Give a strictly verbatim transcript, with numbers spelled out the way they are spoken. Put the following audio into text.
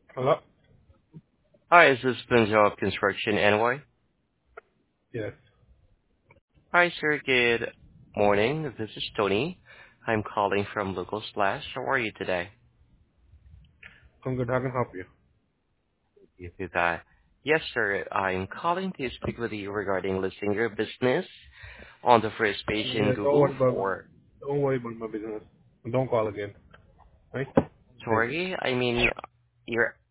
Hello? Hi, this is Punjab Construction N Y. Yes. Hi, sir. Good morning. This is Tony. I'm calling from Local Slash. How are you today? I'm good. How can I help you? You do that. Yes, sir. I'm calling to speak with you regarding listing your business on the first page in Yeah, don't Google worry about for, don't worry about my business. Don't call again. Right? Thank you. sorry, I mean, your